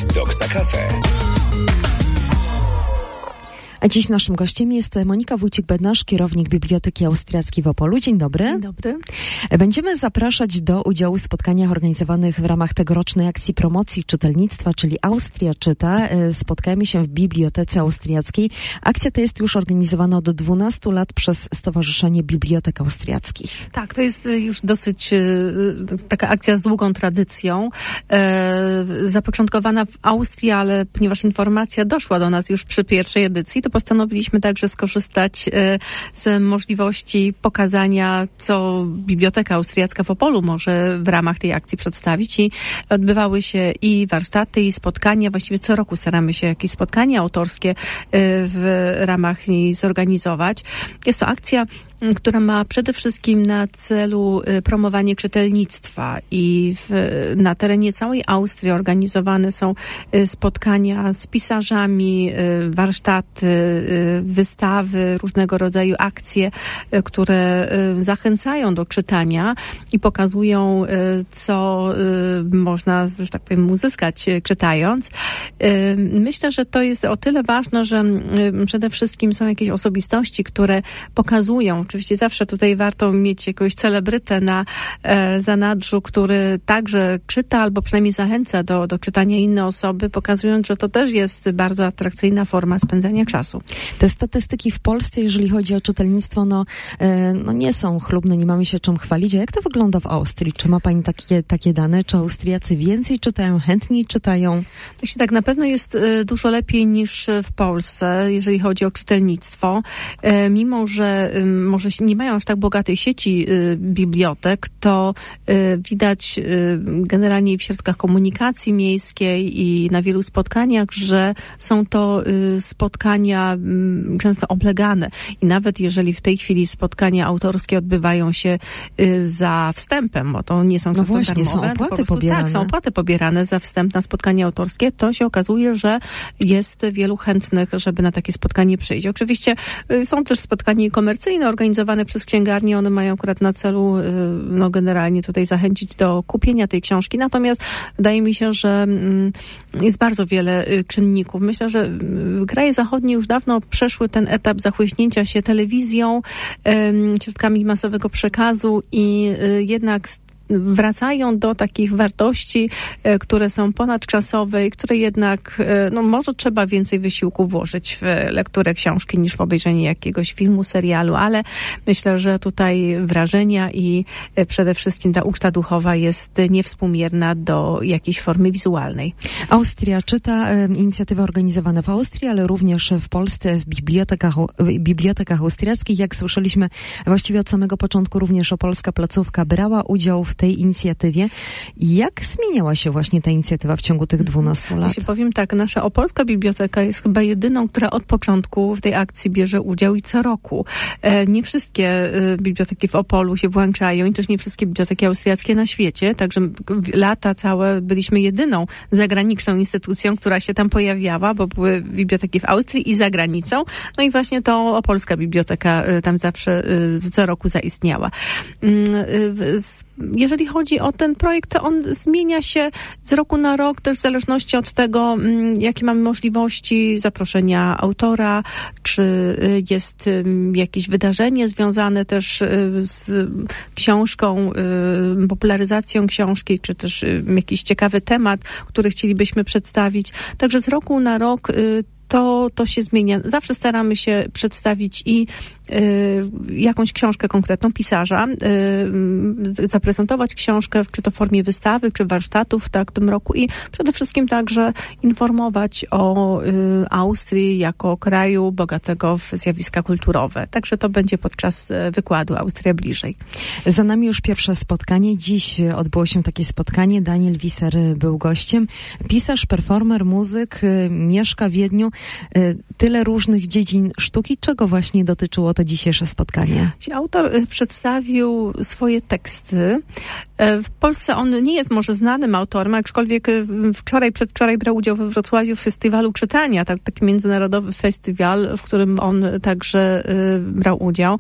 Doksa Cafe. A dziś naszym gościem jest Monika Wójcik-Bednarz, kierownik Biblioteki Austriackiej w Opolu. Dzień dobry. Dzień dobry. Będziemy zapraszać do udziału w spotkaniach organizowanych w ramach tegorocznej akcji promocji czytelnictwa, czyli Austria Czyta. Spotkajmy się w Bibliotece Austriackiej. Akcja ta jest już organizowana od 12 lat przez Stowarzyszenie Bibliotek Austriackich. Tak, to jest już dosyć taka akcja z długą tradycją. Zapoczątkowana w Austrii, ale ponieważ informacja doszła do nas już przy pierwszej edycji, to postanowiliśmy także skorzystać z możliwości pokazania, co Biblioteka Austriacka w Opolu może w ramach tej akcji przedstawić. I odbywały się i warsztaty, i spotkania. Właściwie co roku staramy się jakieś spotkania autorskie w ramach niej zorganizować. Jest to akcja, która ma przede wszystkim na celu promowanie czytelnictwa i na terenie całej Austrii organizowane są spotkania z pisarzami, warsztaty, wystawy, różnego rodzaju akcje, które zachęcają do czytania i pokazują, co można, że tak powiem, uzyskać czytając. Myślę, że to jest o tyle ważne, że przede wszystkim są jakieś osobistości, które pokazują. Oczywiście zawsze tutaj warto mieć jakiegoś celebrytę na zanadrzu, który także czyta albo przynajmniej zachęca do czytania inne osoby, pokazując, że to też jest bardzo atrakcyjna forma spędzania czasu. Te statystyki w Polsce, jeżeli chodzi o czytelnictwo, no nie są chlubne, nie mamy się czym chwalić. A jak to wygląda w Austrii? Czy ma pani takie dane? Czy Austriacy więcej czytają, chętniej czytają? Tak, na pewno jest dużo lepiej niż w Polsce, jeżeli chodzi o czytelnictwo. Mimo że może nie mają aż tak bogatej sieci bibliotek, to widać generalnie w środkach komunikacji miejskiej i na wielu spotkaniach, że są to spotkania często oblegane. I nawet jeżeli w tej chwili spotkania autorskie odbywają się za wstępem, bo to nie są często darmowe, są opłaty pobierane. Tak, są opłaty pobierane za wstęp na spotkanie autorskie, to się okazuje, że jest wielu chętnych, żeby na takie spotkanie przyjść. Oczywiście są też spotkania komercyjne organizowane przez księgarnie, one mają akurat na celu generalnie tutaj zachęcić do kupienia tej książki, natomiast wydaje mi się, że jest bardzo wiele czynników. Myślę, że kraje zachodnie już dawno przeszły ten etap zachłyśnięcia się telewizją, środkami masowego przekazu i jednak wracają do takich wartości, które są ponadczasowe i które jednak, może trzeba więcej wysiłku włożyć w lekturę książki niż w obejrzenie jakiegoś filmu, serialu, ale myślę, że tutaj wrażenia i przede wszystkim ta uczta duchowa jest niewspółmierna do jakiejś formy wizualnej. Austria Czyta, inicjatywa organizowana w Austrii, ale również w Polsce, w bibliotekach austriackich. Jak słyszeliśmy właściwie od samego początku, również Opolska Placówka brała udział w tej inicjatywie. Jak zmieniała się właśnie ta inicjatywa w ciągu tych 12 lat? Jeśli powiem tak, nasza Opolska Biblioteka jest chyba jedyną, która od początku w tej akcji bierze udział i co roku. Nie wszystkie biblioteki w Opolu się włączają i też nie wszystkie biblioteki austriackie na świecie, także lata całe byliśmy jedyną zagraniczną instytucją, która się tam pojawiała, bo były biblioteki w Austrii i za granicą. No i właśnie to Opolska Biblioteka tam zawsze co roku zaistniała. Jeżeli chodzi o ten projekt, to on zmienia się z roku na rok, też w zależności od tego, jakie mamy możliwości zaproszenia autora, czy jest jakieś wydarzenie związane też z książką, popularyzacją książki, czy też jakiś ciekawy temat, który chcielibyśmy przedstawić. Także z roku na rok to się zmienia. Zawsze staramy się przedstawić i jakąś książkę konkretną pisarza, zaprezentować książkę, czy to w formie wystawy, czy warsztatów w tym roku i przede wszystkim także informować o Austrii jako kraju bogatego w zjawiska kulturowe. Także to będzie podczas wykładu Austria bliżej. Za nami już pierwsze spotkanie. Dziś odbyło się takie spotkanie. Daniel Wiser był gościem. Pisarz, performer, muzyk, mieszka w Wiedniu. Tyle różnych dziedzin sztuki. Czego właśnie dotyczyło to dzisiejsze spotkanie? Autor przedstawił swoje teksty W Polsce on nie jest może znanym autorem, aczkolwiek przedwczoraj brał udział we Wrocławiu w festiwalu czytania, taki międzynarodowy festiwal, w którym on także brał udział.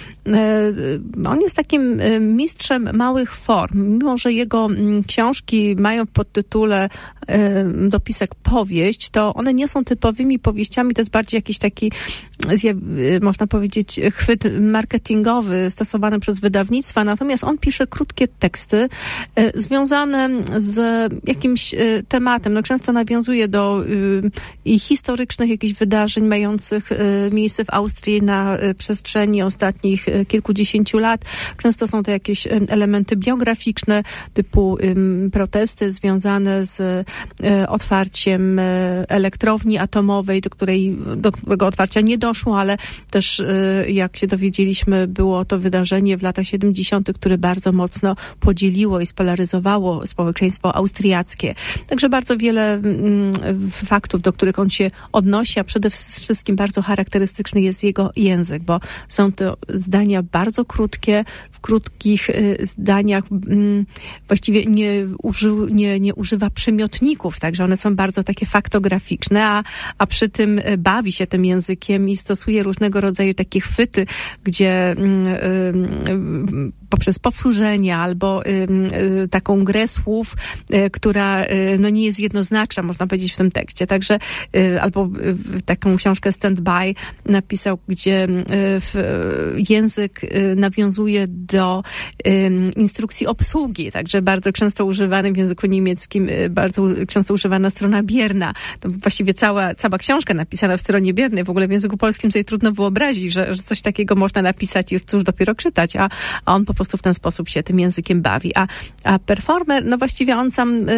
On jest takim mistrzem małych form. Mimo że jego książki mają w podtytule dopisek powieść, to one nie są typowymi powieściami, to jest bardziej jakiś taki, można powiedzieć, chwyt marketingowy stosowany przez wydawnictwa, natomiast on pisze krótkie teksty związane z jakimś tematem. No, często nawiązuje do i historycznych jakichś wydarzeń mających miejsce w Austrii na przestrzeni ostatnich kilkudziesięciu lat. Często są to jakieś elementy biograficzne, typu protesty związane z otwarciem elektrowni atomowej, do którego otwarcia nie doszło, ale też, jak się dowiedzieliśmy, było to wydarzenie w latach 70., które bardzo mocno podzieliło i spolaryzowało społeczeństwo austriackie. Także bardzo wiele faktów, do których on się odnosi, a przede wszystkim bardzo charakterystyczny jest jego język, bo są to zdania bardzo krótkie, w krótkich zdaniach właściwie nie używa przymiotników, także one są bardzo takie faktograficzne, a przy tym bawi się tym językiem i stosuje różnego rodzaju takie chwyty, gdzie poprzez powtórzenia albo taką grę słów, która no nie jest jednoznaczna, można powiedzieć, w tym tekście. Także albo taką książkę Stand By napisał, gdzie język nawiązuje do instrukcji obsługi, także bardzo często używany w języku niemieckim, bardzo często używana strona bierna. To właściwie cała książka napisana w stronie biernej. W ogóle w języku polskim sobie trudno wyobrazić, że coś takiego można napisać i cóż dopiero czytać, a on po prostu w ten sposób się tym językiem bawi. A performer, no właściwie on sam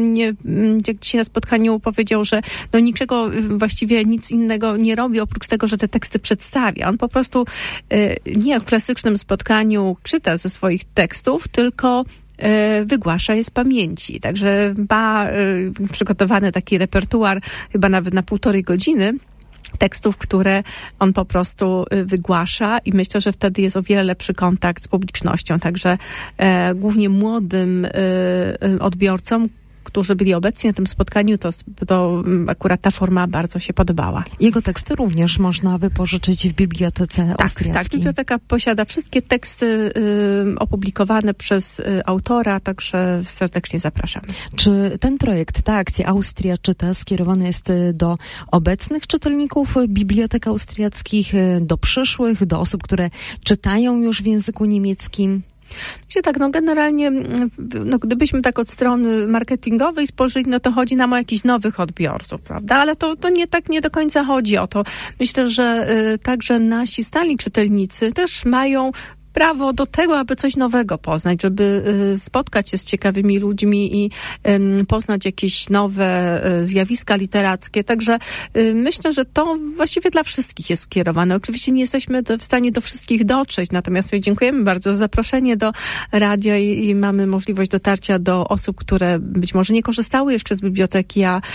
jak dzisiaj na spotkaniu powiedział, że no niczego właściwie nic innego nie robi, oprócz tego, że te teksty przedstawia. On po prostu nie jak w klasycznym spotkaniu czyta ze swoich tekstów, tylko wygłasza je z pamięci. Także ma przygotowany taki repertuar, chyba nawet na 1,5 godziny, tekstów, które on po prostu wygłasza i myślę, że wtedy jest o wiele lepszy kontakt z publicznością. Także głównie młodym odbiorcom, którzy byli obecni na tym spotkaniu, to akurat ta forma bardzo się podobała. Jego teksty również można wypożyczyć w bibliotece austriackiej. Tak, biblioteka posiada wszystkie teksty opublikowane przez autora, także serdecznie zapraszam. Czy ten projekt, ta akcja Austria Czyta skierowany jest do obecnych czytelników bibliotek austriackich, do przyszłych, do osób, które czytają już w języku niemieckim? Tak, no generalnie, gdybyśmy tak od strony marketingowej spojrzeli, no to chodzi nam o jakichś nowych odbiorców, prawda? Ale to nie do końca chodzi o to. Myślę, że także nasi stali czytelnicy też mają prawo do tego, aby coś nowego poznać, żeby spotkać się z ciekawymi ludźmi i poznać jakieś nowe zjawiska literackie. Także myślę, że to właściwie dla wszystkich jest skierowane. Oczywiście nie jesteśmy w stanie do wszystkich dotrzeć, natomiast dziękujemy bardzo za zaproszenie do radia i mamy możliwość dotarcia do osób, które być może nie korzystały jeszcze z biblioteki, a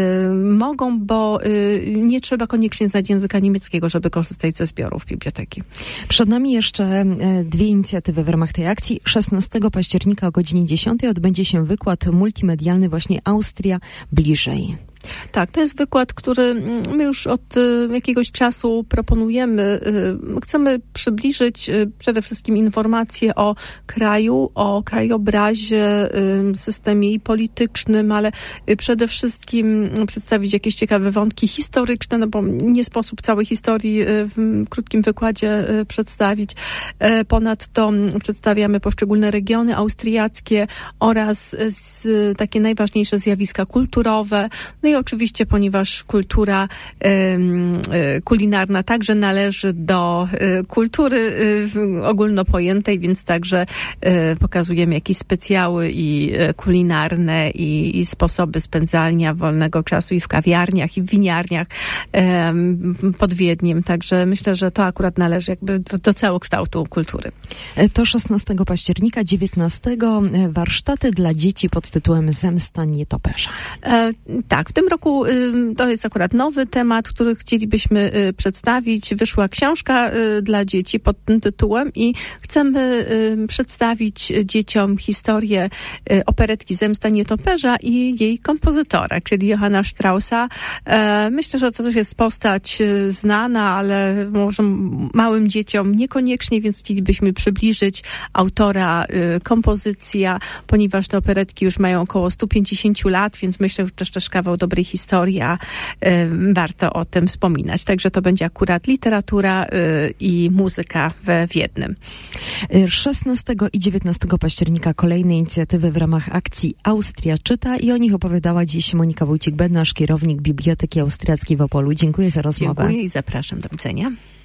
mogą, bo nie trzeba koniecznie znać języka niemieckiego, żeby korzystać ze zbiorów biblioteki. Przed nami jeszcze 2 inicjatywy w ramach tej akcji. 16 października o godzinie 10 odbędzie się wykład multimedialny właśnie Austria bliżej. Tak, to jest wykład, który my już od jakiegoś czasu proponujemy. Chcemy przybliżyć przede wszystkim informacje o kraju, o krajobrazie, systemie i politycznym, ale przede wszystkim przedstawić jakieś ciekawe wątki historyczne, no bo nie sposób całej historii w krótkim wykładzie przedstawić. Ponadto przedstawiamy poszczególne regiony austriackie oraz takie najważniejsze zjawiska kulturowe. No i oczywiście, ponieważ kultura kulinarna także należy do kultury ogólnopojętej, więc także pokazujemy jakieś specjały i kulinarne i sposoby spędzania wolnego czasu i w kawiarniach, i w winiarniach pod Wiedniem. Także myślę, że to akurat należy jakby do całokształtu kultury. To 16 października, 19 warsztaty dla dzieci pod tytułem Zemsta nietoperza. Tak, w tym roku to jest akurat nowy temat, który chcielibyśmy przedstawić. Wyszła książka dla dzieci pod tym tytułem i chcemy przedstawić dzieciom historię operetki Zemsta Nietoperza i jej kompozytora, czyli Johanna Straussa. Myślę, że to też jest postać znana, ale może małym dzieciom niekoniecznie, więc chcielibyśmy przybliżyć autora, kompozycja, ponieważ te operetki już mają około 150 lat, więc myślę, że też kawał dobrej historii, a warto o tym wspominać. Także to będzie akurat literatura i muzyka w jednym. 16 i 19 października kolejne inicjatywy w ramach akcji Austria Czyta i o nich opowiadała dziś Monika Wójcik-Bednarz, kierownik Biblioteki Austriackiej w Opolu. Dziękuję za rozmowę. Dziękuję i zapraszam. Do widzenia.